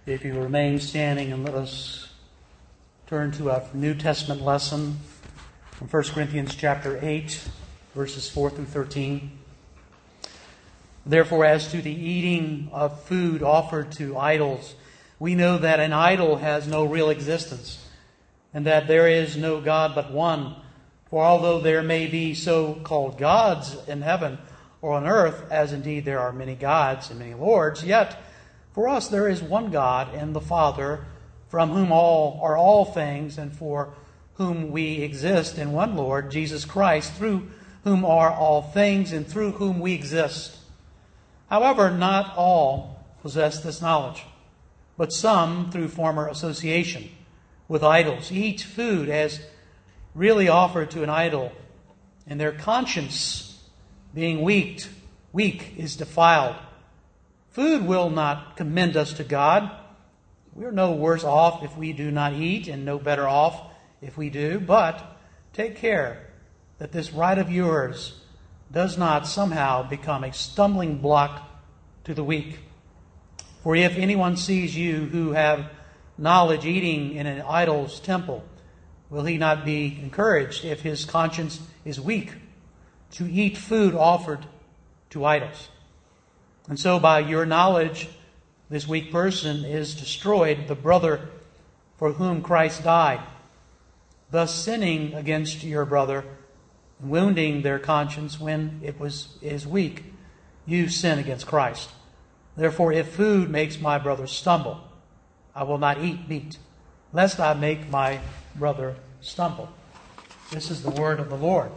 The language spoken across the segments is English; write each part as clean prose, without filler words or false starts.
If you remain standing, and let us turn to a New Testament lesson from 1 Corinthians chapter 8, verses 4 through 13. Therefore, as to the eating of food offered to idols, we know that an idol has no real existence, and that there is no God but one. For although there may be so-called gods in heaven or on earth, as indeed there are many gods and many lords, yet for us there is one God and the Father, from whom are all things, and for whom we exist, and one Lord, Jesus Christ, through whom are all things, and through whom we exist. However, not all possess this knowledge, but some, through former association with idols, eat food as really offered to an idol, and their conscience, being weak, is defiled. Food will not commend us to God. We are no worse off if we do not eat, and no better off if we do. But take care that this right of yours does not somehow become a stumbling block to the weak. For if anyone sees you who have knowledge eating in an idol's temple, will he not be encouraged, if his conscience is weak, to eat food offered to idols? And so by your knowledge, this weak person is destroyed, the brother for whom Christ died. Thus sinning against your brother, and wounding their conscience when it is weak, you sin against Christ. Therefore, if food makes my brother stumble, I will not eat meat, lest I make my brother stumble. This is the word of the Lord.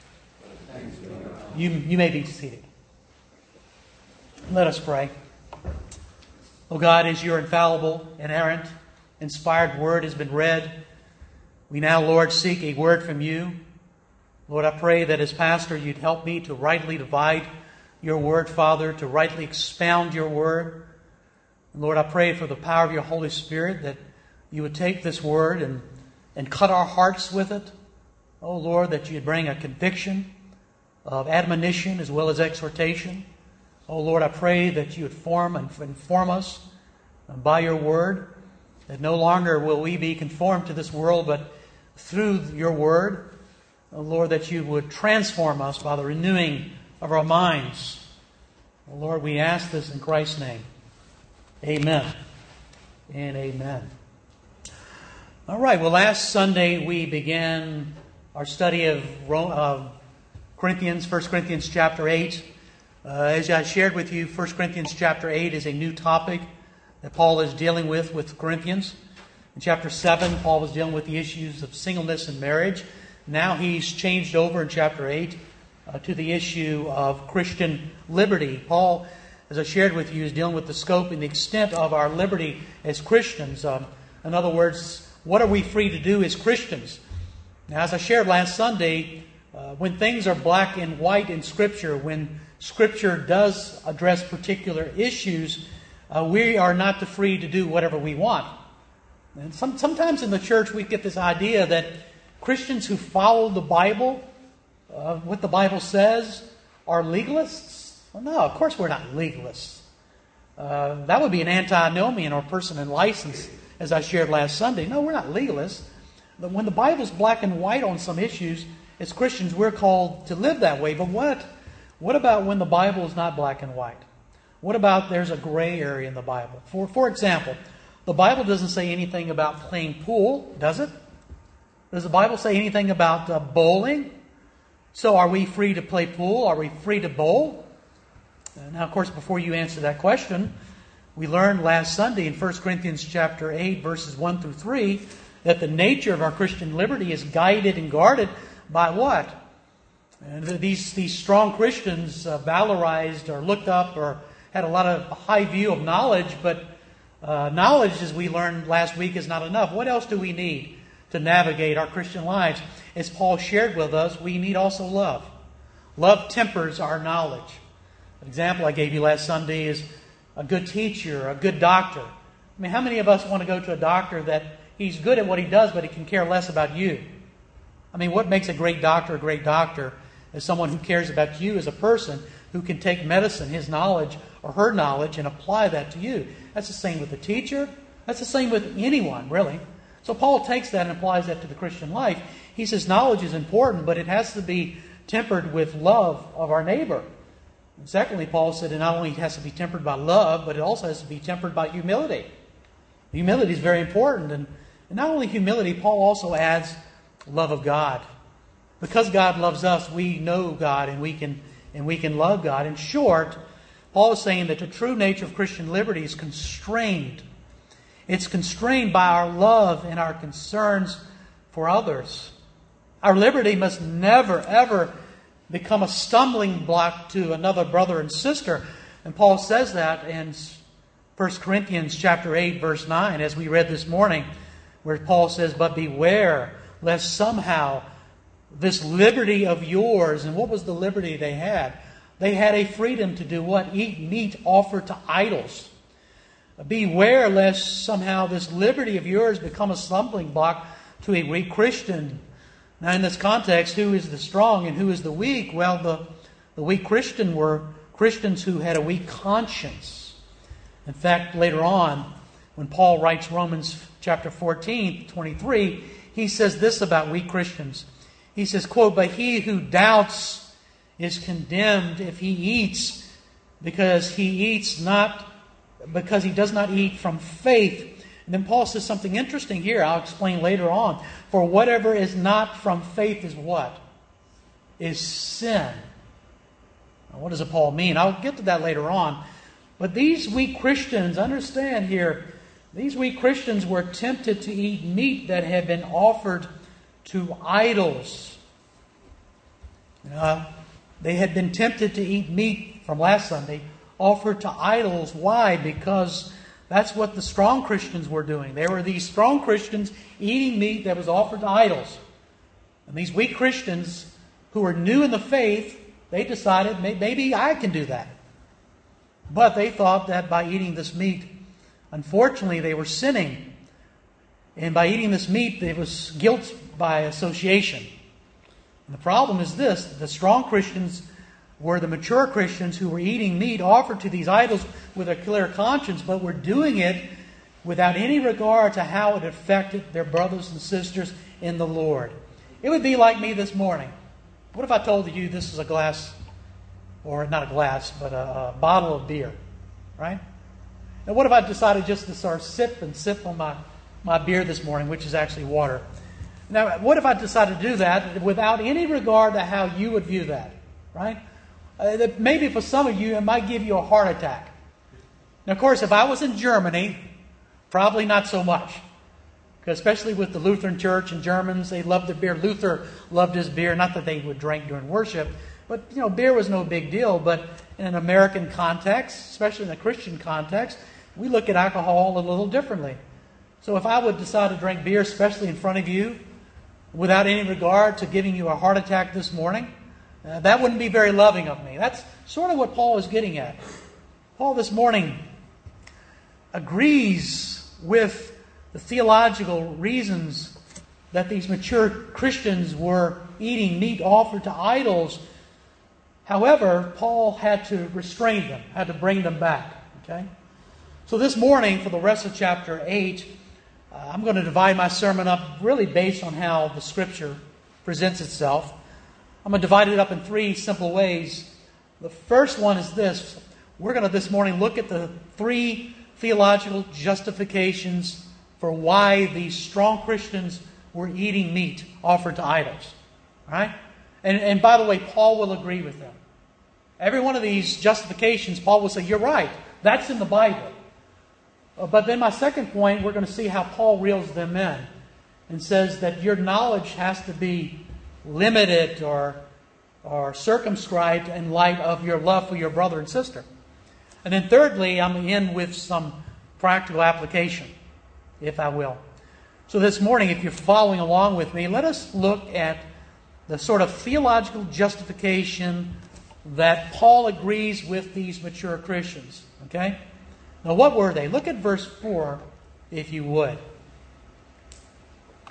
You may be seated. Let us pray. O God, as your infallible, inerrant, inspired word has been read, we now, Lord, seek a word from you. Lord, I pray that as pastor you'd help me to rightly divide your word, Father, to rightly expound your word. And Lord, I pray for the power of your Holy Spirit that you would take this word and cut our hearts with it. Oh Lord, that you'd bring a conviction of admonition as well as exhortation. Oh Lord, I pray that you would form and inform us by your word, that no longer will we be conformed to this world, but through your word, oh Lord, that you would transform us by the renewing of our minds. Oh Lord, we ask this in Christ's name. Amen and amen. All right, well, last Sunday we began our study of Corinthians, 1 Corinthians chapter 8. As I shared with you, 1 Corinthians chapter 8 is a new topic that Paul is dealing with Corinthians. In chapter 7, Paul was dealing with the issues of singleness and marriage. Now he's changed over in chapter 8 to the issue of Christian liberty. Paul, as I shared with you, is dealing with the scope and the extent of our liberty as Christians. In other words, what are we free to do as Christians? Now, as I shared last Sunday, when things are black and white in Scripture, when Scripture does address particular issues, we are not free to do whatever we want. And sometimes in the church we get this idea that Christians who follow the Bible, what the Bible says, are legalists. Well, no, of course we're not legalists. That would be an antinomian or person in license, as I shared last Sunday. No, we're not legalists. But when the Bible's black and white on some issues, as Christians we're called to live that way. But what about when the Bible is not black and white? What about there's a gray area in the Bible? For example, the Bible doesn't say anything about playing pool, does it? Does the Bible say anything about bowling? So are we free to play pool? Are we free to bowl? Now, of course, before you answer that question, we learned last Sunday in 1 Corinthians chapter 8, verses 1 through 3, that the nature of our Christian liberty is guided and guarded by what? And these strong Christians valorized or looked up or had a lot of high view of knowledge, but knowledge, as we learned last week, is not enough. What else do we need to navigate our Christian lives? As Paul shared with us, we need also love. Love tempers our knowledge. An example I gave you last Sunday is a good teacher, a good doctor. I mean, how many of us want to go to a doctor that he's good at what he does, but he can care less about you? I mean, what makes a great doctor is someone who cares about you as a person, who can take medicine, his knowledge or her knowledge, and apply that to you. That's the same with the teacher. That's the same with anyone, really. So Paul takes that and applies that to the Christian life. He says knowledge is important, but it has to be tempered with love of our neighbor. And secondly, Paul said it not only has to be tempered by love, but it also has to be tempered by humility. Humility is very important. And not only humility, Paul also adds love of God. Because God loves us, we know God and we can love God. In short, Paul is saying that the true nature of Christian liberty is constrained. It's constrained by our love and our concerns for others. Our liberty must never, ever become a stumbling block to another brother and sister. And Paul says that in 1 Corinthians chapter 8, verse 9, as we read this morning, where Paul says, "But beware, lest somehow this liberty of yours," and what was the liberty they had? They had a freedom to do what? Eat meat offered to idols. Beware lest somehow this liberty of yours become a stumbling block to a weak Christian. Now in this context, who is the strong and who is the weak? Well, the weak Christian were Christians who had a weak conscience. In fact, later on, when Paul writes Romans chapter 14, 23, he says this about weak Christians. He says, quote, "But he who doubts is condemned if he eats, because he does not eat from faith." And then Paul says something interesting here. I'll explain later on. "For whatever is not from faith is what? Is sin." Now, what does Paul mean? I'll get to that later on. But these weak Christians, understand here, these weak Christians were tempted to eat meat that had been offered to idols. They had been tempted to eat meat from last Sunday offered to idols. Why? Because that's what the strong Christians were doing. There were these strong Christians eating meat that was offered to idols. And these weak Christians who were new in the faith, they decided, maybe I can do that. But they thought that by eating this meat, unfortunately, they were sinning. And by eating this meat, there was guilt by association. And the problem is this: the strong Christians were the mature Christians who were eating meat offered to these idols with a clear conscience, but were doing it without any regard to how it affected their brothers and sisters in the Lord. It would be like me this morning. What if I told you this is a glass, or not a glass, but a bottle of beer, right? And what if I decided just to sort of sip on my beer this morning, which is actually water? Now, what if I decided to do that without any regard to how you would view that, right? Maybe for some of you, it might give you a heart attack. Now, of course, if I was in Germany, probably not so much. Because especially with the Lutheran Church and Germans, they loved their beer. Luther loved his beer. Not that they would drink during worship, but beer was no big deal. But in an American context, especially in a Christian context, we look at alcohol a little differently. So if I would decide to drink beer, especially in front of you, without any regard to giving you a heart attack this morning, that wouldn't be very loving of me. That's sort of what Paul is getting at. Paul this morning agrees with the theological reasons that these mature Christians were eating meat offered to idols. However, Paul had to restrain them, had to bring them back. Okay? So this morning, for the rest of chapter 8, I'm going to divide my sermon up really based on how the Scripture presents itself. I'm going to divide it up in three simple ways. The first one is this. We're going to this morning look at the three theological justifications for why these strong Christians were eating meat offered to idols. All right? And by the way, Paul will agree with them. Every one of these justifications, Paul will say, you're right. That's in the Bible. But then my second point, we're going to see how Paul reels them in and says that your knowledge has to be limited or circumscribed in light of your love for your brother and sister. And then thirdly, I'm going to end with some practical application, if I will. So this morning, if you're following along with me, let us look at the sort of theological justification that Paul agrees with these mature Christians. Okay? Now, what were they? Look at verse 4, if you would.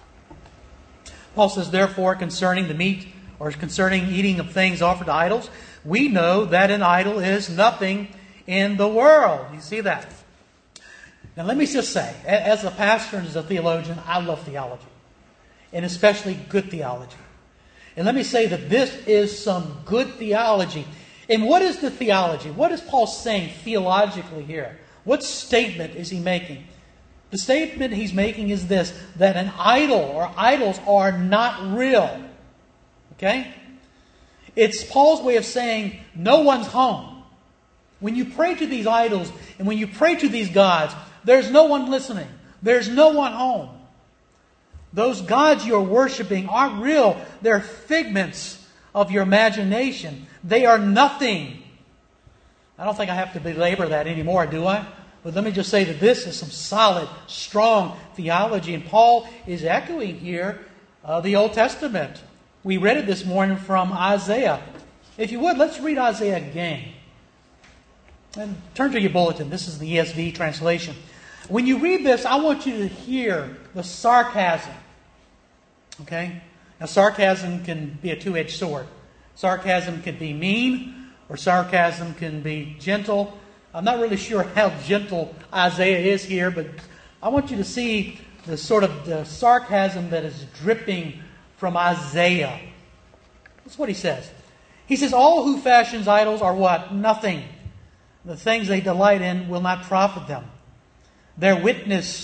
Paul says, therefore, concerning the meat, or concerning eating of things offered to idols, we know that an idol is nothing in the world. You see that? Now let me just say, as a pastor and as a theologian, I love theology. And especially good theology. And let me say that this is some good theology. And what is the theology? What is Paul saying theologically here? What statement is he making? The statement he's making is this, that an idol or idols are not real. Okay? It's Paul's way of saying no one's home. When you pray to these idols and when you pray to these gods, there's no one listening. There's no one home. Those gods you're worshiping aren't real. They're figments of your imagination. They are nothing. I don't think I have to belabor that anymore, do I? But let me just say that this is some solid, strong theology. And Paul is echoing here the Old Testament. We read it this morning from Isaiah. If you would, let's read Isaiah again. And turn to your bulletin. This is the ESV translation. When you read this, I want you to hear the sarcasm. Okay? Now, sarcasm can be a two-edged sword. Sarcasm can be mean, or sarcasm can be gentle. I'm not really sure how gentle Isaiah is here, but I want you to see the sort of the sarcasm that is dripping from Isaiah. That's what he says. He says, all who fashions idols are what? Nothing. The things they delight in will not profit them. Their witness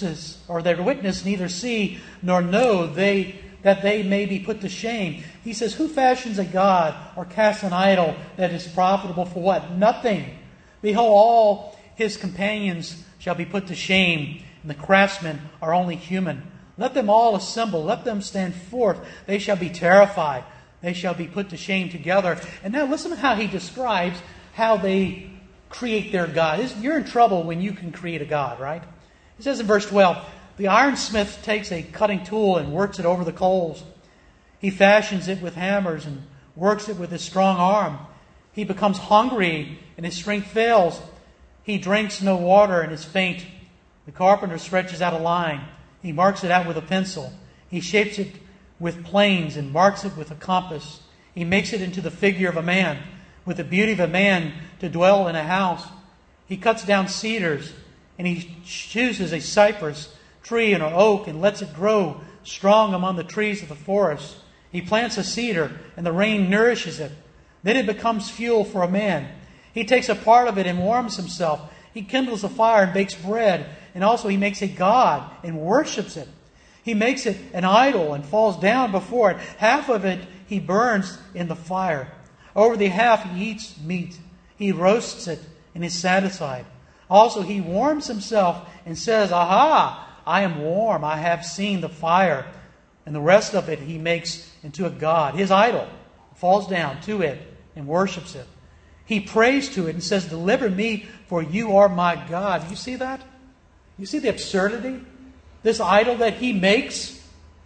neither see nor know that they may be put to shame. He says, who fashions a god or casts an idol that is profitable for what? Nothing. Behold, all his companions shall be put to shame, and the craftsmen are only human. Let them all assemble. Let them stand forth. They shall be terrified. They shall be put to shame together. And now listen to how he describes how they create their god. You're in trouble when you can create a god, right? He says in verse 12, the ironsmith takes a cutting tool and works it over the coals. He fashions it with hammers and works it with his strong arm. He becomes hungry and his strength fails. He drinks no water and is faint. The carpenter stretches out a line. He marks it out with a pencil. He shapes it with planes and marks it with a compass. He makes it into the figure of a man, with the beauty of a man to dwell in a house. He cuts down cedars, and he chooses a cypress tree and an oak and lets it grow strong among the trees of the forest. He plants a cedar, and the rain nourishes it. Then it becomes fuel for a man. He takes a part of it and warms himself. He kindles a fire and bakes bread, and also he makes a god and worships it. He makes it an idol and falls down before it. Half of it he burns in the fire. Over the half he eats meat. He roasts it and is satisfied. Also he warms himself and says, aha, I am warm. I have seen the fire. And the rest of it he makes into a god. His idol falls down to it and worships it. He prays to it and says, deliver me, for you are my God. You see that? You see the absurdity? This idol that he makes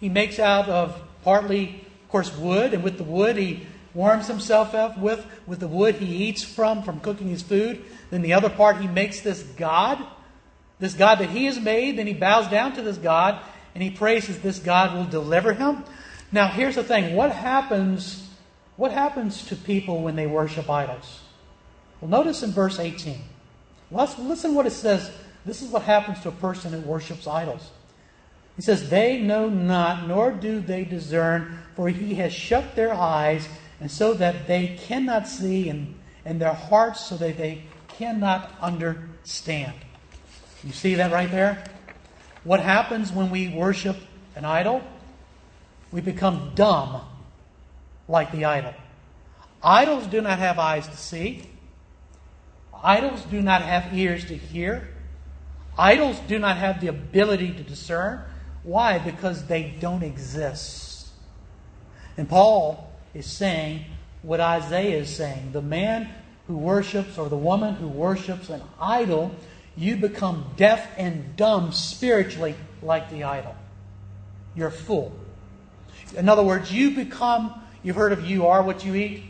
out of partly, of course, wood. And with the wood he warms himself up with the wood he eats from cooking his food. Then the other part he makes this God that he has made. Then he bows down to this God and he prays that this God will deliver him. Now here's the thing. What happens to people when they worship idols? Well, notice in verse 18. Listen what it says. This is what happens to a person who worships idols. He says, they know not, nor do they discern, for he has shut their eyes, and so that they cannot see, and their hearts so that they cannot understand. You see that right there? What happens when we worship an idol? We become dumb like the idol. Idols do not have eyes to see. Idols do not have ears to hear. Idols do not have the ability to discern. Why? Because they don't exist. And Paul is saying what Isaiah is saying. The man who worships or the woman who worships an idol, you become deaf and dumb spiritually like the idol. You're a fool. In other words, you've heard of you are what you eat?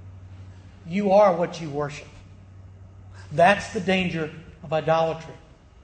You are what you worship. That's the danger of idolatry.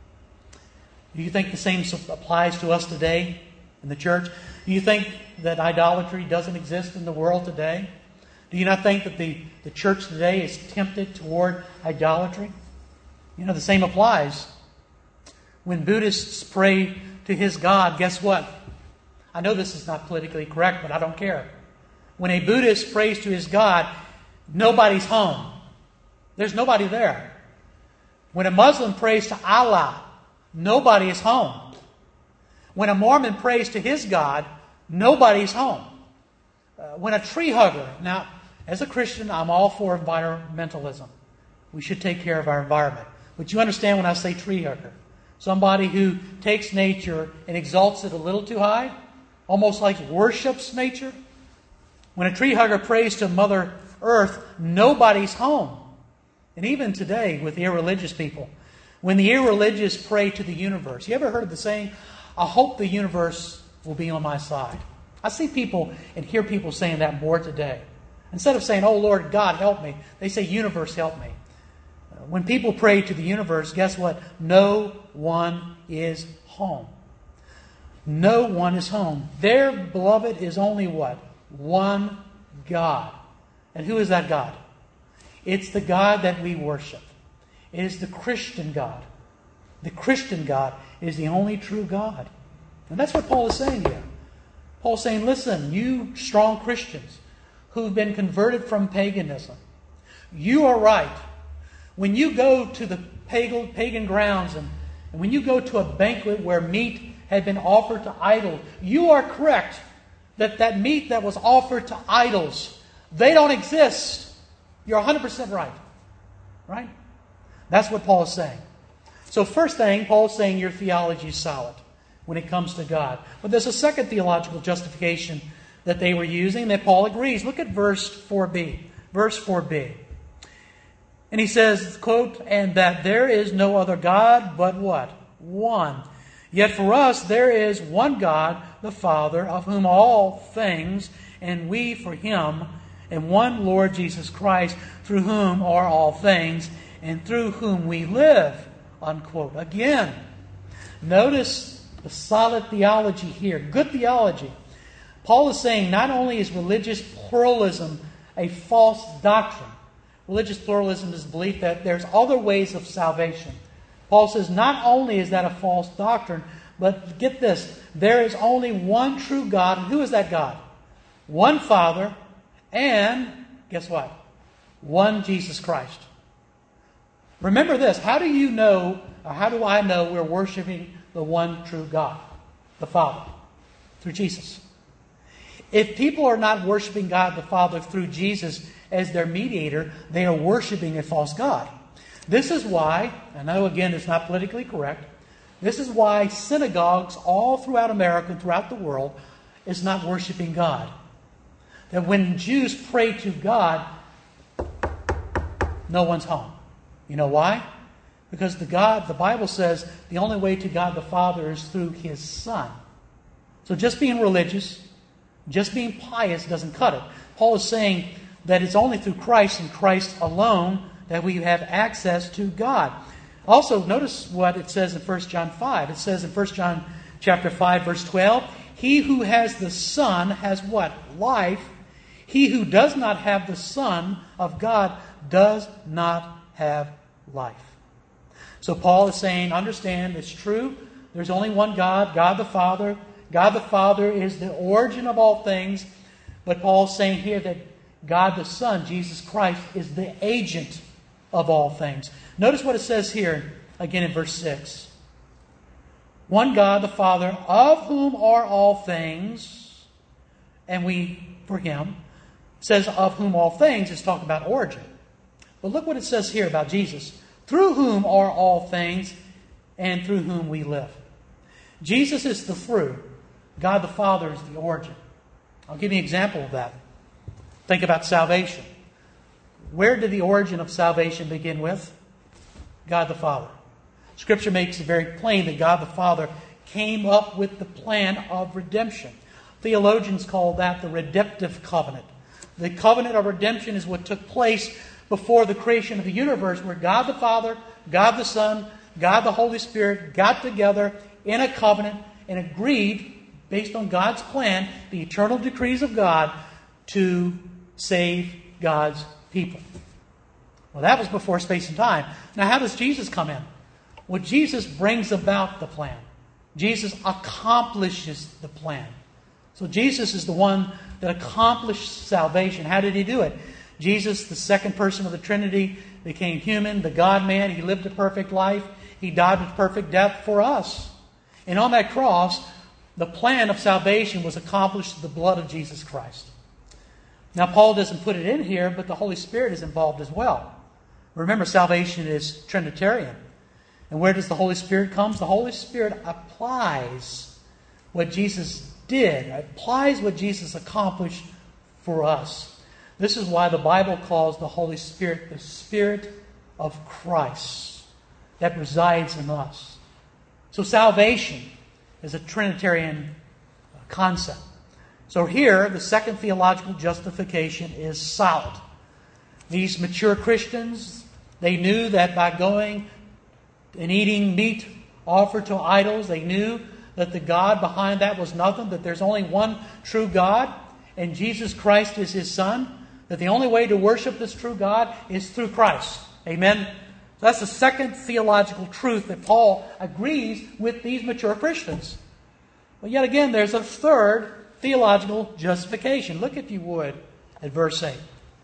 Do you think the same applies to us today in the church? Do you think that idolatry doesn't exist in the world today? Do you not think that the church today is tempted toward idolatry? The same applies. When Buddhists pray to his God, guess what? I know this is not politically correct, but I don't care. When a Buddhist prays to his God, nobody's home. There's nobody there. When a Muslim prays to Allah, nobody is home. When a Mormon prays to his God, nobody's home. When a tree hugger... Now, as a Christian, I'm all for environmentalism. We should take care of our environment. But you understand when I say tree hugger. Somebody who takes nature and exalts it a little too high, almost like worships nature. When a tree hugger prays to Mother Earth, nobody's home. And even today with irreligious people, when the irreligious pray to the universe, you ever heard of the saying, I hope the universe will be on my side? I see people and hear people saying that more today. Instead of saying, oh Lord God, help me, they say, universe, help me. When people pray to the universe, guess what? No one is home. No one is home. Their beloved is only what? One God. And who is that God? It's the God that we worship. It is the Christian God. The Christian God is the only true God. And that's what Paul is saying here. Paul's saying, listen, you strong Christians who've been converted from paganism, you are right. When you go to the pagan grounds and when you go to a banquet where meat had been offered to idols, you are correct that meat that was offered to idols, they don't exist. You're 100% right. Right? That's what Paul is saying. So first thing, Paul is saying your theology is solid when it comes to God. But there's a second theological justification that they were using that Paul agrees. Look at verse 4b. Verse 4b. And he says, quote, and that there is no other God but what? One. Yet for us there is one God, the Father, of whom all things, and we for Him, and one Lord Jesus Christ, through whom are all things, and through whom we live. Unquote. Again, notice the solid theology here. Good theology. Paul is saying not only is religious pluralism a false doctrine. Religious pluralism is the belief that there's other ways of salvation. Paul says not only is that a false doctrine, but get this, there is only one true God. And who is that God? One Father, and guess what? One Jesus Christ. Remember this, how do you know, or how do I know we're worshiping the one true God? The Father. Through Jesus. If people are not worshiping God the Father through Jesus as their mediator, they are worshiping a false God. This is why, I know again it's not politically correct, this is why synagogues all throughout America and throughout the world is not worshiping God. That when Jews pray to God, no one's home. You know why? Because the Bible says the only way to God the Father is through His Son. So just being religious, just being pious doesn't cut it. Paul is saying that it's only through Christ and Christ alone that we have access to God. Also, notice what it says in 1 John 5. It says in 1 John chapter 5, verse 12, He who has the Son has what? Life. He who does not have the Son of God does not have life. So Paul is saying, understand, it's true. There's only one God, God the Father. God the Father is the origin of all things. But Paul's saying here that God the Son, Jesus Christ, is the agent of all things. Notice what it says here, again in verse 6. One God, the Father, of whom are all things, and we for Him. It says of whom all things is talking about origin. But look what it says here about Jesus. Through whom are all things, and through whom we live. Jesus is the through. God the Father is the origin. I'll give you an example of that. Think about salvation. Where did the origin of salvation begin with? God the Father. Scripture makes it very plain that God the Father came up with the plan of redemption. Theologians call that the redemptive covenant. The covenant of redemption is what took place before the creation of the universe, where God the Father, God the Son, God the Holy Spirit got together in a covenant and agreed, based on God's plan, the eternal decrees of God, to save God's people. Well, that was before space and time. Now, how does Jesus come in? Well, Jesus brings about the plan. Jesus accomplishes the plan. So Jesus is the one that accomplished salvation. How did He do it? Jesus, the second person of the Trinity, became human, the God-man. He lived a perfect life. He died a perfect death for us. And on that cross, the plan of salvation was accomplished through the blood of Jesus Christ. Now, Paul doesn't put it in here, but the Holy Spirit is involved as well. Remember, salvation is Trinitarian. And where does the Holy Spirit come? The Holy Spirit applies what Jesus did, applies what Jesus accomplished for us. This is why the Bible calls the Holy Spirit the Spirit of Christ that resides in us. So salvation is a Trinitarian concept. So here, the second theological justification is solid. These mature Christians, they knew that by going and eating meat offered to idols, they knew that the God behind that was nothing, that there's only one true God, and Jesus Christ is His Son, that the only way to worship this true God is through Christ. Amen? So that's the second theological truth that Paul agrees with these mature Christians. But yet again, there's a third theological justification. Look, if you would, at verse 8.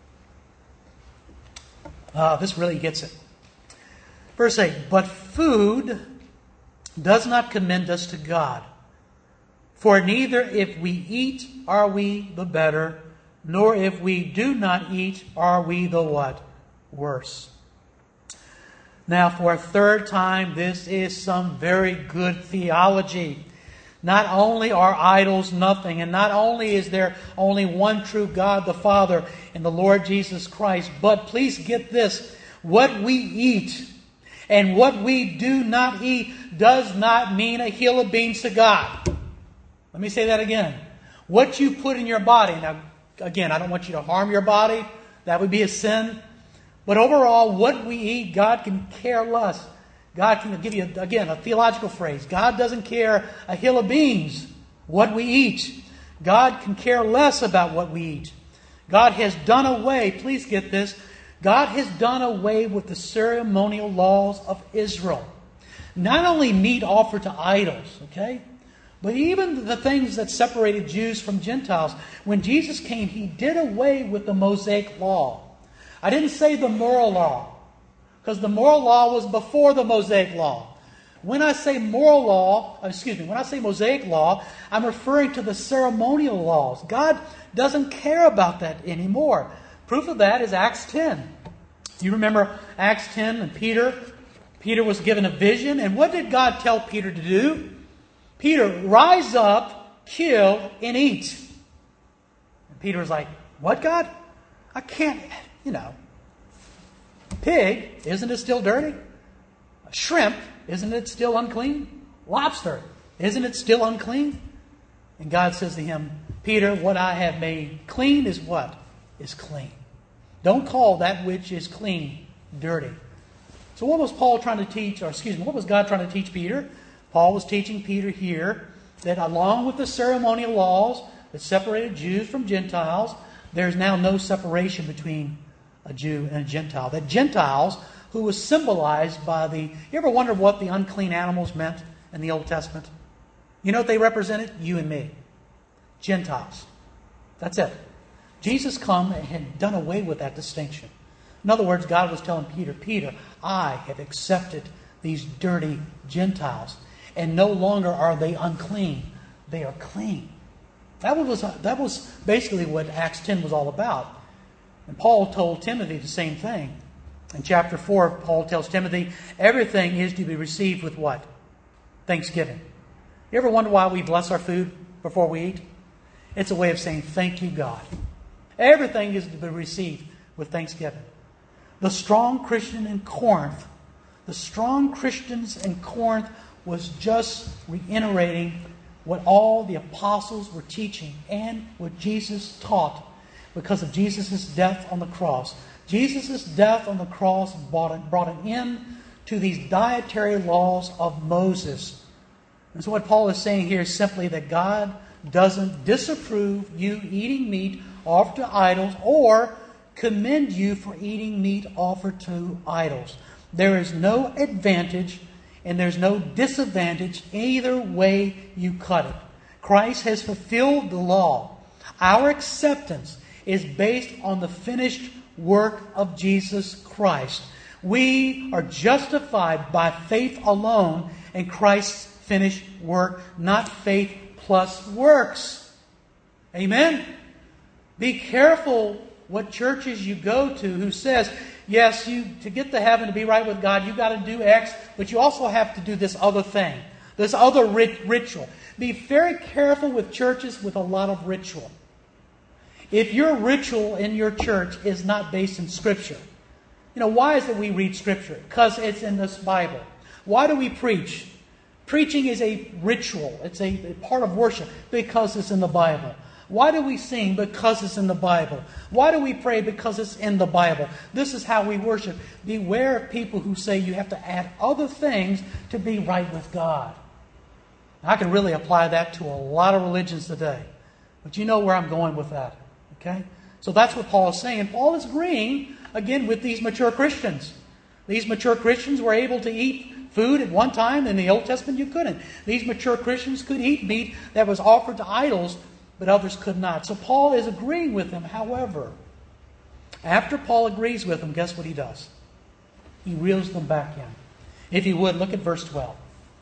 This really gets it. Verse 8, but food does not commend us to God. For neither if we eat are we the better, nor if we do not eat are we the what? Worse. Now, for a third time, this is some very good theology. Not only are idols nothing, and not only is there only one true God, the Father, and the Lord Jesus Christ, but please get this, what we eat and what we do not eat does not mean a hill of beans to God. Let me say that again. What you put in your body, now again, I don't want you to harm your body, that would be a sin. But overall, what we eat, God can care less. God can give you, again, a theological phrase. God doesn't care a hill of beans what we eat. God can care less about what we eat. God has done away, please get this, God has done away with the ceremonial laws of Israel. Not only meat offered to idols, okay, but even the things that separated Jews from Gentiles. When Jesus came, He did away with the Mosaic law. I didn't say the moral law, because the moral law was before the Mosaic law. When I say when I say Mosaic law, I'm referring to the ceremonial laws. God doesn't care about that anymore. Proof of that is Acts 10. You remember Acts 10 and Peter? Peter was given a vision, and what did God tell Peter to do? Peter, rise up, kill, and eat. And Peter was like, what, God? I can't, Pig, isn't it still dirty? Shrimp, isn't it still unclean? Lobster, isn't it still unclean? And God says to him, Peter, what I have made clean is what? Is clean. Don't call that which is clean dirty. So what was Paul trying to teach, what was God trying to teach Peter? Paul was teaching Peter here that along with the ceremonial laws that separated Jews from Gentiles, there's now no separation between a Jew and a Gentile. That Gentiles, who was symbolized by you ever wonder what the unclean animals meant in the Old Testament? You know what they represented? You and me. Gentiles. That's it. Jesus come and had done away with that distinction. In other words, God was telling Peter, Peter, I have accepted these dirty Gentiles, and no longer are they unclean. They are clean. That was basically what Acts 10 was all about. And Paul told Timothy the same thing. In chapter 4, Paul tells Timothy, everything is to be received with what? Thanksgiving. You ever wonder why we bless our food before we eat? It's a way of saying, thank you, God. Everything is to be received with thanksgiving. The strong Christians in Corinth was just reiterating what all the apostles were teaching and what Jesus taught because of Jesus' death on the cross. Jesus' death on the cross brought an end to these dietary laws of Moses. And so what Paul is saying here is simply that God doesn't disapprove you eating meat offered to idols, or commend you for eating meat offered to idols. There is no advantage and there's no disadvantage either way you cut it. Christ has fulfilled the law. Our acceptance is based on the finished work of Jesus Christ. We are justified by faith alone in Christ's finished work, not faith plus works. Amen? Be careful what churches you go to who says, yes, to get to heaven, to be right with God, you've got to do X, but you also have to do this other thing, this other ritual. Be very careful with churches with a lot of ritual. If your ritual in your church is not based in Scripture, why is it we read Scripture? Because it's in this Bible. Why do we preach? Preaching is a ritual. It's a part of worship because it's in the Bible. Why do we sing? Because it's in the Bible. Why do we pray? Because it's in the Bible. This is how we worship. Beware of people who say you have to add other things to be right with God. I can really apply that to a lot of religions today. But you know where I'm going with that. Okay? So that's what Paul is saying. And Paul is agreeing, again, with these mature Christians. These mature Christians were able to eat food at one time. In the Old Testament, you couldn't. These mature Christians could eat meat that was offered to idols, but others could not. So Paul is agreeing with them. However, after Paul agrees with them, guess what he does? He reels them back in. If you would, look at verse 12.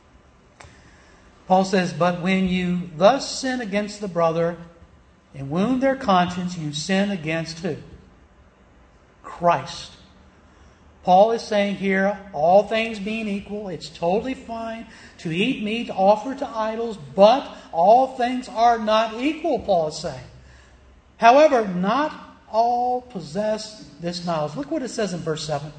Paul says, but when you thus sin against the brother and wound their conscience, you sin against who? Christ. Paul is saying here, all things being equal, it's totally fine to eat meat offered to idols, but all things are not equal, Paul is saying. However, not all possess this knowledge. Look what it says in verse 7.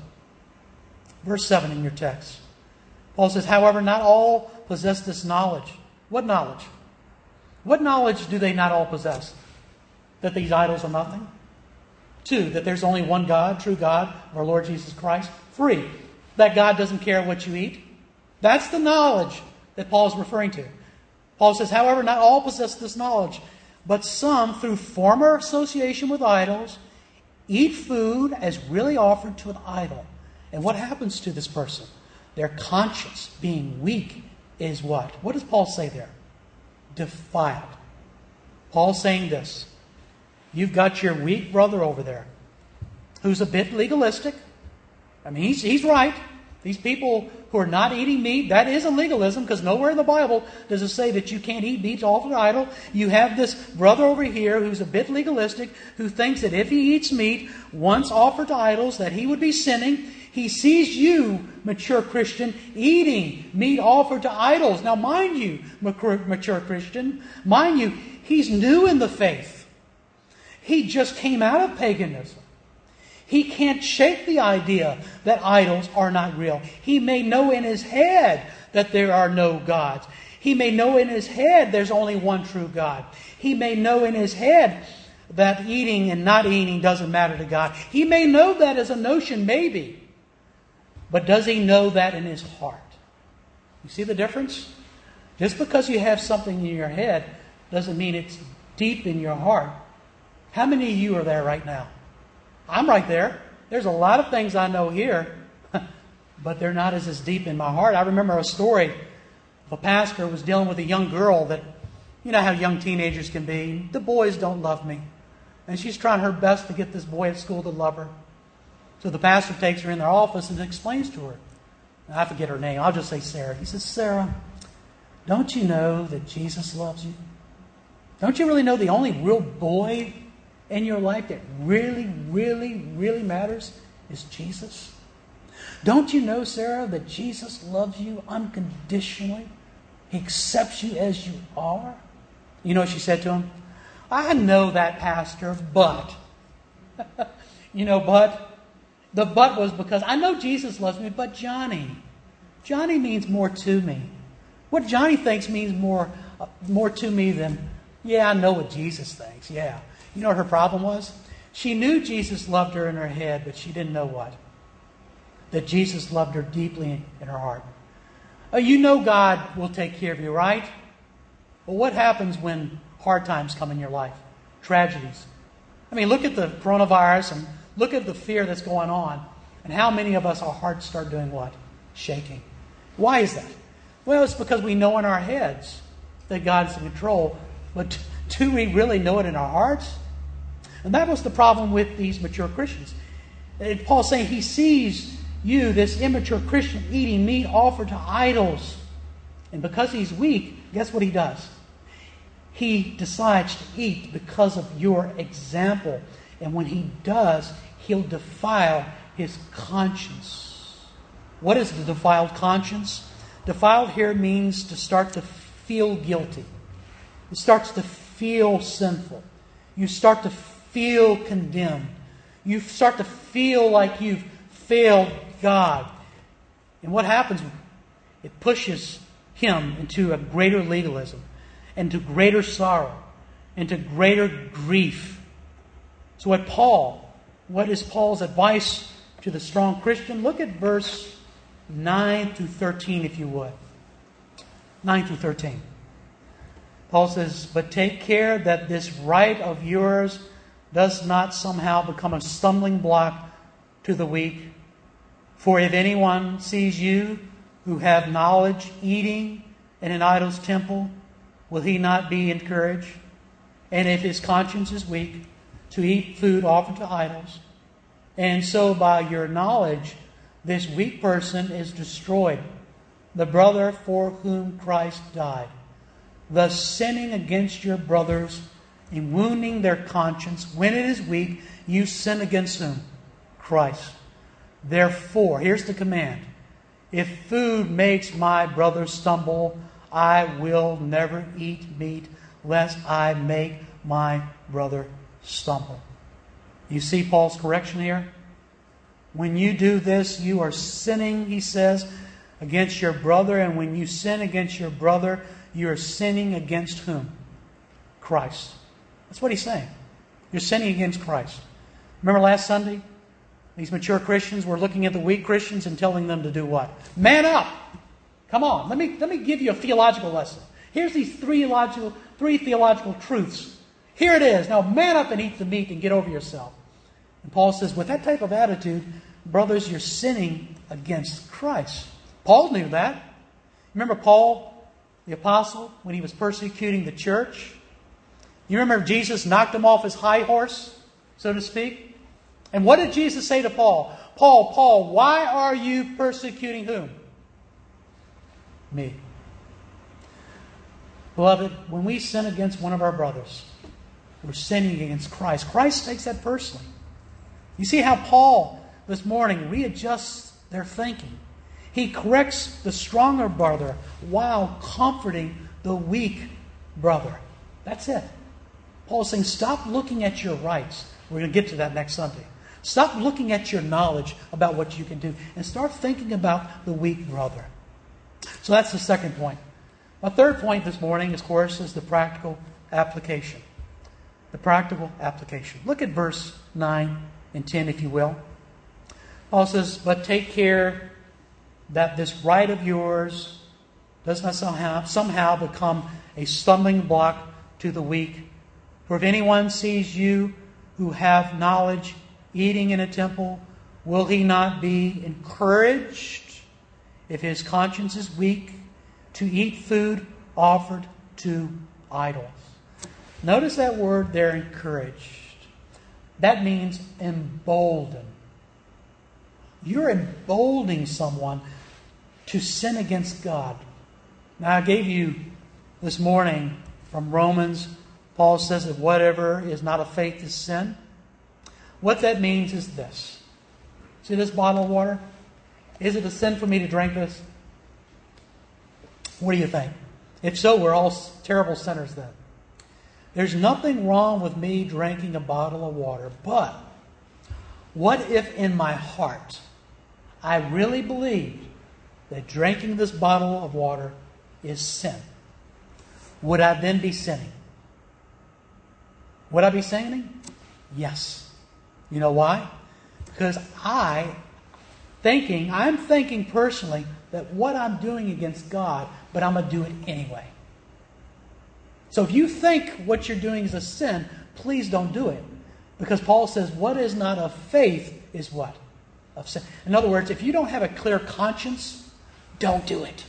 Verse 7 in your text. Paul says, however, not all possess this knowledge. What knowledge? What knowledge do they not all possess? That these idols are nothing? 2, that there's only one God, true God, our Lord Jesus Christ. 3, that God doesn't care what you eat. That's the knowledge that Paul is referring to. Paul says, however, not all possess this knowledge, but some, through former association with idols, eat food as really offered to an idol. And what happens to this person? Their conscience, being weak, is what? What does Paul say there? Defiled. Paul's saying this. You've got your weak brother over there who's a bit legalistic. I mean, he's right. These people who are not eating meat, that is a legalism, because nowhere in the Bible does it say that you can't eat meat offered to idol. You have this brother over here who's a bit legalistic, who thinks that if he eats meat once offered to idols, that he would be sinning. He sees you, mature Christian, eating meat offered to idols. Now, mind you, mature Christian, mind you, he's new in the faith. He just came out of paganism. He can't shake the idea that idols are not real. He may know in his head that there are no gods. He may know in his head there's only one true God. He may know in his head that eating and not eating doesn't matter to God. He may know that as a notion, maybe. But does he know that in his heart? You see the difference? Just because you have something in your head doesn't mean it's deep in your heart. How many of you are there right now? I'm right there. There's a lot of things I know here, but they're not as deep in my heart. I remember a story of a pastor who was dealing with a young girl that, you know how young teenagers can be. The boys don't love me. And she's trying her best to get this boy at school to love her. So the pastor takes her in their office and explains to her. And I forget her name. I'll just say Sarah. He says, Sarah, don't you know that Jesus loves you? Don't you really know the only real boy in your life that really, really, really matters is Jesus? Don't you know, Sarah, that Jesus loves you unconditionally? He accepts you as you are. You know what she said to him? I know that, Pastor, but... but... The but was because I know Jesus loves me, but Johnny means more to me. What Johnny thinks means more to me than, I know what Jesus thinks, yeah. You know what her problem was? She knew Jesus loved her in her head, but she didn't know what? That Jesus loved her deeply in her heart. Oh, you know God will take care of you, right? Well, what happens when hard times come in your life? Tragedies. I mean, look at the coronavirus and look at the fear that's going on. And how many of us, our hearts start doing what? Shaking. Why is that? Well, it's because we know in our heads that God's in control. But do we really know it in our hearts? And that was the problem with these mature Christians. Paul's saying he sees you, this immature Christian, eating meat offered to idols. And because he's weak, guess what he does? He decides to eat because of your example. And when he does, he'll defile his conscience. What is the defiled conscience? Defiled here means to start to feel guilty. It starts to feel sinful. You start to feel condemned. You start to feel like you've failed God. And what happens? It pushes him into a greater legalism, into greater sorrow, into greater grief. So what is Paul's advice to the strong Christian? Look at verse 9 through 13, if you would. 9 through 13. Paul says, "But take care that this right of yours does not somehow become a stumbling block to the weak. For if anyone sees you who have knowledge eating in an idol's temple, will he not be encouraged? And if his conscience is weak, to eat food offered to idols. And so by your knowledge, this weak person is destroyed, the brother for whom Christ died. Thus sinning against your brothers and wounding their conscience, when it is weak, you sin against whom? Christ. Therefore," here's the command, "if food makes my brother stumble, I will never eat meat, lest I make my brother stumble." You see Paul's correction here? When you do this, you are sinning, he says, against your brother. And when you sin against your brother, you are sinning against whom? Christ. That's what he's saying. You're sinning against Christ. Remember last Sunday? These mature Christians were looking at the weak Christians and telling them to do what? Man up! Come on, let me give you a theological lesson. Here's these three theological truths. Here it is. Now man up and eat the meat and get over yourself. And Paul says, with that type of attitude, brothers, you're sinning against Christ. Paul knew that. Remember Paul, the apostle, when he was persecuting the church? You remember Jesus knocked him off his high horse, so to speak? And what did Jesus say to Paul? Paul, why are you persecuting whom? Me. Beloved, when we sin against one of our brothers, we're sinning against Christ. Christ takes that personally. You see how Paul this morning readjusts their thinking. He corrects the stronger brother while comforting the weak brother. That's it. Paul's saying, stop looking at your rights. We're going to get to that next Sunday. Stop looking at your knowledge about what you can do and start thinking about the weak brother. So that's the second point. My third point this morning, of course, is the practical application. The practical application. Look at verse 9 and 10, if you will. Paul says, "But take care that this right of yours does not somehow become a stumbling block to the weak. For if anyone sees you who have knowledge eating in a temple, will he not be encouraged, if his conscience is weak, to eat food offered to idols?" Notice that word there, encouraged. That means embolden. You're emboldening someone to sin against God. Now I gave you this morning from Romans, Paul says that whatever is not of faith is sin. What that means is this. See this bottle of water? Is it a sin for me to drink this? What do you think? If so, we're all terrible sinners then. There's nothing wrong with me drinking a bottle of water, but what if in my heart I really believed that drinking this bottle of water is sin? Would I then be sinning? Would I be sinning? Yes. You know why? Because I'm thinking personally that what I'm doing against God, but I'm going to do it anyway. So if you think what you're doing is a sin, please don't do it. Because Paul says, what is not of faith is what? Of sin. In other words, if you don't have a clear conscience, don't do it.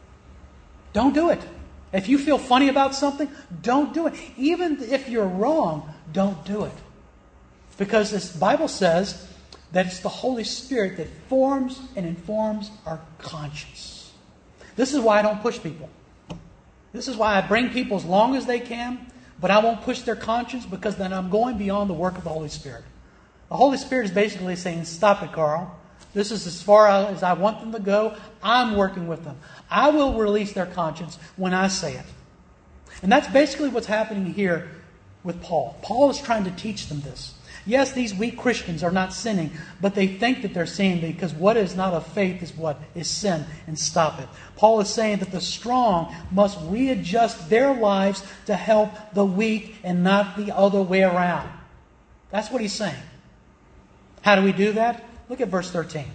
Don't do it. If you feel funny about something, don't do it. Even if you're wrong, don't do it. Because this Bible says that it's the Holy Spirit that forms and informs our conscience. This is why I don't push people. This is why I bring people as long as they can, but I won't push their conscience, because then I'm going beyond the work of the Holy Spirit. The Holy Spirit is basically saying, stop it, Carl. This is as far as I want them to go. I'm working with them. I will release their conscience when I say it. And that's basically what's happening here with Paul. Paul is trying to teach them this. Yes, these weak Christians are not sinning, but they think that they're sinning because what is not of faith is what is sin, and stop it. Paul is saying that the strong must readjust their lives to help the weak and not the other way around. That's what he's saying. How do we do that? Look at verse 13.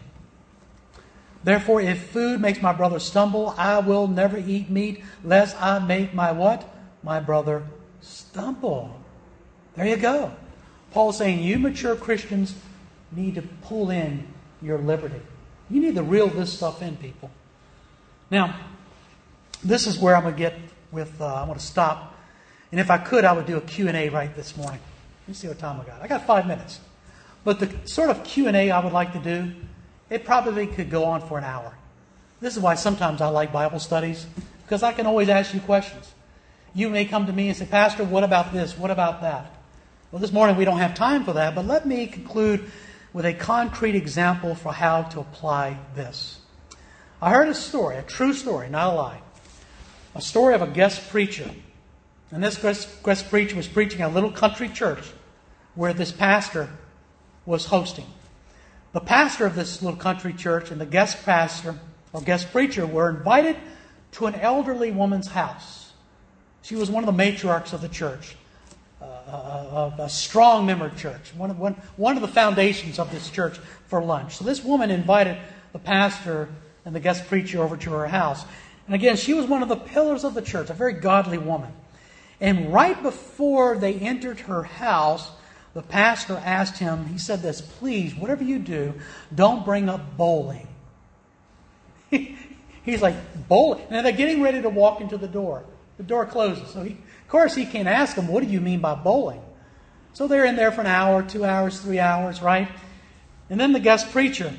Therefore, if food makes my brother stumble, I will never eat meat, lest I make my what? My brother stumble. There you go. Paul's saying you mature Christians need to pull in your liberty. You need to reel this stuff in, people. Now, this is where I'm going to get with, I'm going to stop. And if I could, I would do a Q&A right this morning. Let me see what time I got. I got 5 minutes. But the sort of Q&A I would like to do, it probably could go on for an hour. This is why sometimes I like Bible studies, because I can always ask you questions. You may come to me and say, Pastor, what about this? What about that? Well, this morning we don't have time for that, but let me conclude with a concrete example for how to apply this. I heard a story, a true story, not a lie. A story of a guest preacher. And this guest preacher was preaching at a little country church where this pastor was hosting. The pastor of this little country church and the guest pastor or guest preacher were invited to an elderly woman's house. She was one of the matriarchs of the church. A strong member of church, one of the foundations of this church, for lunch. So this woman invited the pastor and the guest preacher over to her house. And again, she was one of the pillars of the church, a very godly woman. And right before they entered her house, the pastor asked him, he said this, please, whatever you do, don't bring up bowling. He's like, bowling? And they're getting ready to walk into the door. The door closes. So of course, he can't ask them, what do you mean by bowling? So they're in there for an hour, 2 hours, 3 hours, right? And then the guest preacher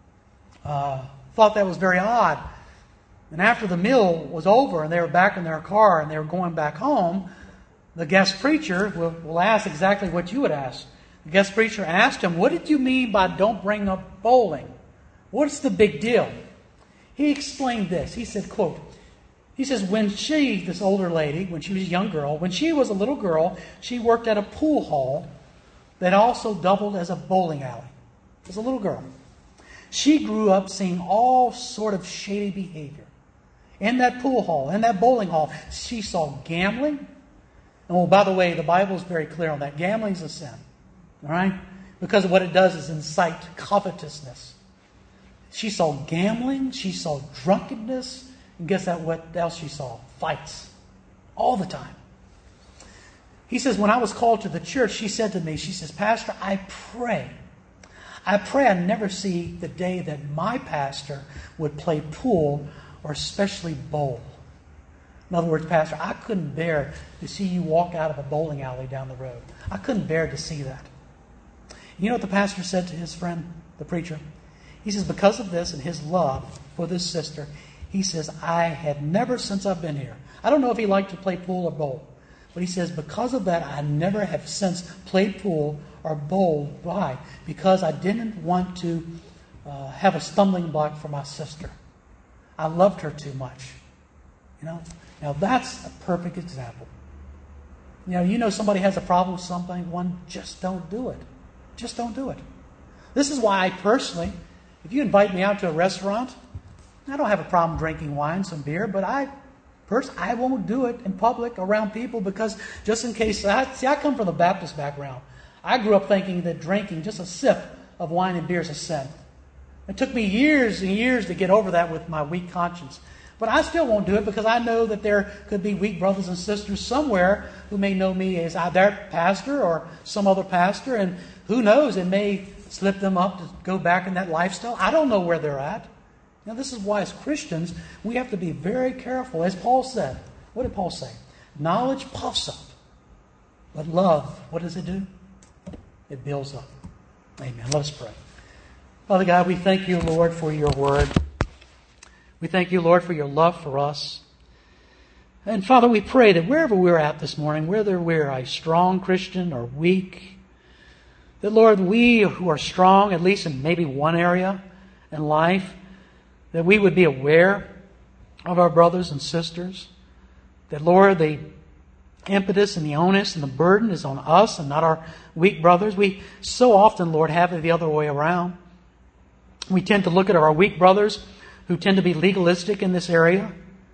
thought that was very odd. And after the meal was over and they were back in their car and they were going back home, the guest preacher will ask exactly what you would ask. The guest preacher asked him, what did you mean by don't bring up bowling? What's the big deal? He explained this. He said, quote, he says, when she, this older lady, when she was a young girl, when she was a little girl, she worked at a pool hall that also doubled as a bowling alley. As a little girl. She grew up seeing all sort of shady behavior. In that pool hall, in that bowling hall, she saw gambling. And well, by the way, the Bible is very clear on that. Gambling is a sin. All right? Because of what it does is incite covetousness. She saw gambling. She saw drunkenness. And guess what else she saw? Fights. All the time. He says, when I was called to the church, she said to me, she says, Pastor, I pray I never see the day that my pastor would play pool or especially bowl. In other words, Pastor, I couldn't bear to see you walk out of a bowling alley down the road. I couldn't bear to see that. You know what the pastor said to his friend, the preacher? He says, because of this and his love for this sister, he says, I had never, since I've been here, I don't know if he liked to play pool or bowl, but he says, because of that, I never have since played pool or bowl. Why? Because I didn't want to have a stumbling block for my sister. I loved her too much. You know? Now that's a perfect example. You know somebody has a problem with something, one, just don't do it. Just don't do it. This is why I personally, if you invite me out to a restaurant, I don't have a problem drinking wine, some beer, but I won't do it in public around people because just in case, I come from the Baptist background. I grew up thinking that drinking just a sip of wine and beer is a sin. It took me years and years to get over that with my weak conscience. But I still won't do it because I know that there could be weak brothers and sisters somewhere who may know me as their pastor or some other pastor, and who knows, it may slip them up to go back in that lifestyle. I don't know where they're at. Now, this is why as Christians, we have to be very careful. As Paul said, what did Paul say? Knowledge puffs up, but love, what does it do? It builds up. Amen. Let us pray. Father God, we thank you, Lord, for your word. We thank you, Lord, for your love for us. And Father, we pray that wherever we're at this morning, whether we're a strong Christian or weak, that, Lord, we who are strong, at least in maybe one area in life, that we would be aware of our brothers and sisters. That, Lord, the impetus and the onus and the burden is on us and not our weak brothers. We so often, Lord, have it the other way around. We tend to look at our weak brothers who tend to be legalistic in this area.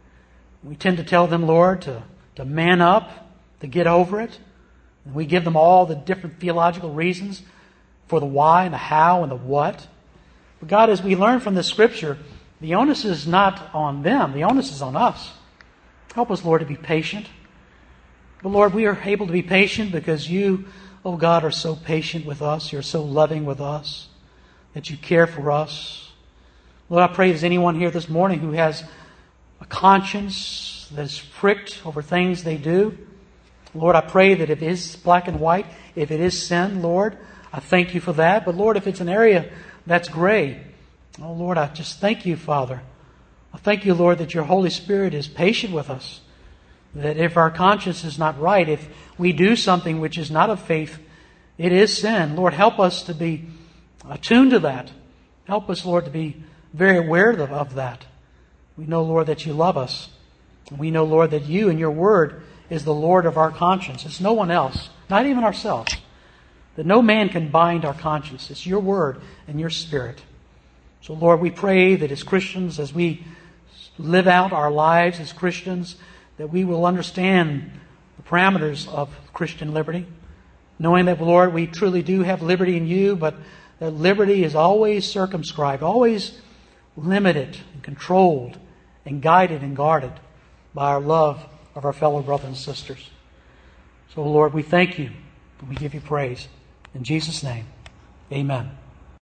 We tend to tell them, Lord, to man up, to get over it. And we give them all the different theological reasons for the why and the how and the what. But God, as we learn from this Scripture, the onus is not on them. The onus is on us. Help us, Lord, to be patient. But Lord, we are able to be patient because you, oh God, are so patient with us. You're so loving with us that you care for us. Lord, I pray there's anyone here this morning who has a conscience that is pricked over things they do. Lord, I pray that if it is black and white, if it is sin, Lord, I thank you for that. But Lord, if it's an area that's gray, oh Lord, I just thank you, Father. I thank you, Lord, that your Holy Spirit is patient with us. That if our conscience is not right, if we do something which is not of faith, it is sin. Lord, help us to be attuned to that. Help us, Lord, to be very aware of that. We know, Lord, that you love us. We know, Lord, that you and your word is the Lord of our conscience. It's no one else, not even ourselves. That no man can bind our conscience. It's your word and your spirit. So, Lord, we pray that as Christians, as we live out our lives as Christians, that we will understand the parameters of Christian liberty, knowing that, Lord, we truly do have liberty in you, but that liberty is always circumscribed, always limited and controlled and guided and guarded by our love of our fellow brothers and sisters. So, Lord, we thank you and we give you praise. In Jesus' name, amen.